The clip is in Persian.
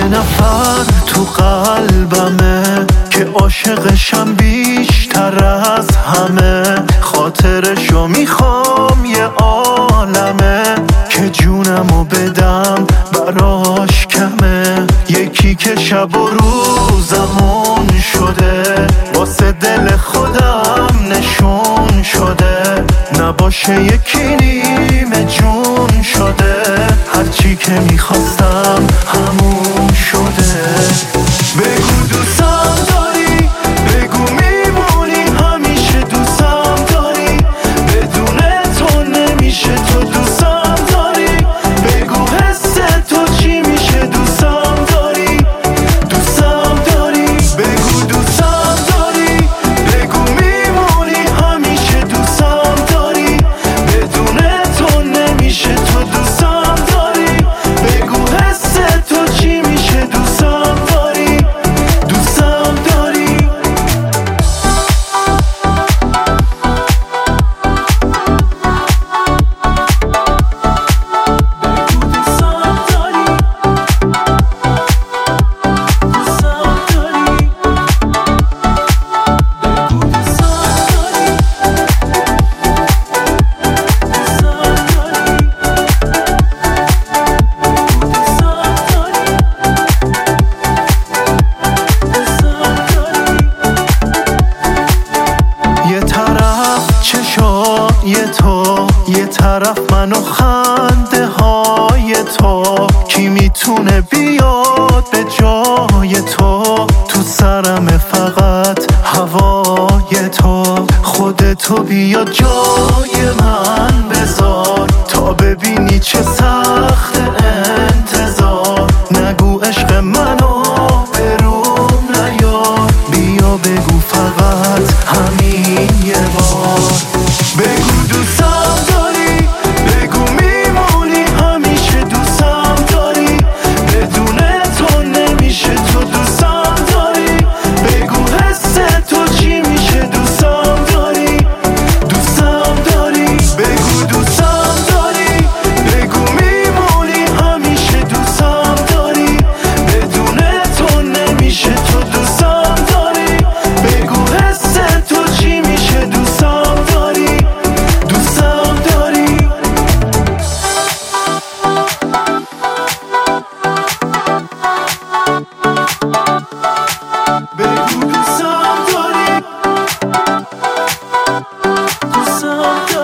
نفر تو قلبمه که عاشقشم بیشتر از همه. خاطرشو میخوام یه عالمه که جونمو بدم براش کمه. یکی که شب و روزمون شده واسه دل خودم نشون شده. نباشه یکی نیمه جون شده. هرچی که میخواستم همون شده. بگو دوستم داری، بگو میمونی همیشه دوستم داری. بدون تو نمیشه تو دوستم داری. بگو حس تو چی میشه دوستم داری. دوستم داری، بگو دوستم داری. بگو میمونی همیشه دوستم داری. بدون تو نمیشه تو دوستم داری. بگو حس تو چی میشه دوستم داری. دوستم داری. یه طرف چشای تو، یه طرف من و خنده های تو. کی میتونه بیاد به جای تو؟ تو سرم فقط هوای تو. خودتو بیا جای من بذار تا ببینی چه سخت انتظار. نگو عشق منو بروم نیار. بیا بگو فقط همین یه بار. بگو دوستم داری، بگو میمونی همیشه دوستم داری. بدون تو نمیشه تو دوستم داری. بگو حس تو چی میشه دوستم داری. دوستم داری، بگو دوستم داری. بگو میمونی همیشه دوستم داری. بدون تو نمیشه تو دوستم داری. بگو حس تو چی میشه دوستم داری. دوستم داری. بگو دوستم داری. دوستم داری.